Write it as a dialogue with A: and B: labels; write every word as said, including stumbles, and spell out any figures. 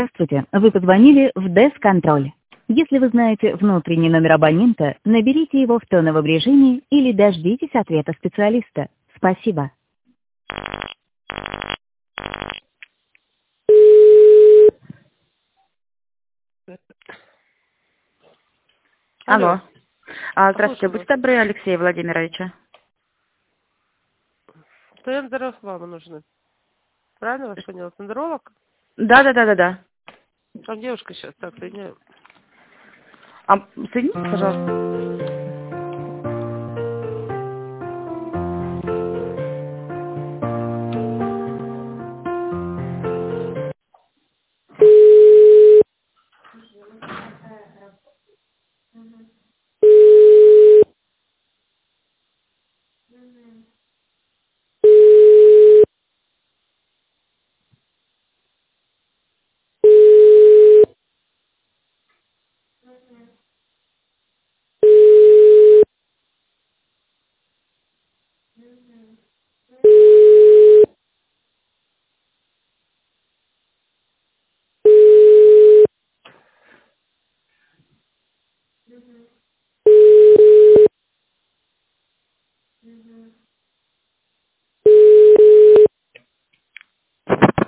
A: Здравствуйте, вы позвонили в Десконтроль. Если вы знаете внутренний номер абонента, наберите его в тоновом режиме или дождитесь ответа специалиста. Спасибо.
B: Алло.
C: Алло.
B: А, здравствуйте,
C: Слушаю вас.
B: будьте добры, Алексея Владимировича.
C: Тендеров нужны. Правильно вас поняла? Тендеровок?
B: Да, да, да, да, да.
C: Там девушка сейчас, так, соединяю.
B: А, соедините, пожалуйста.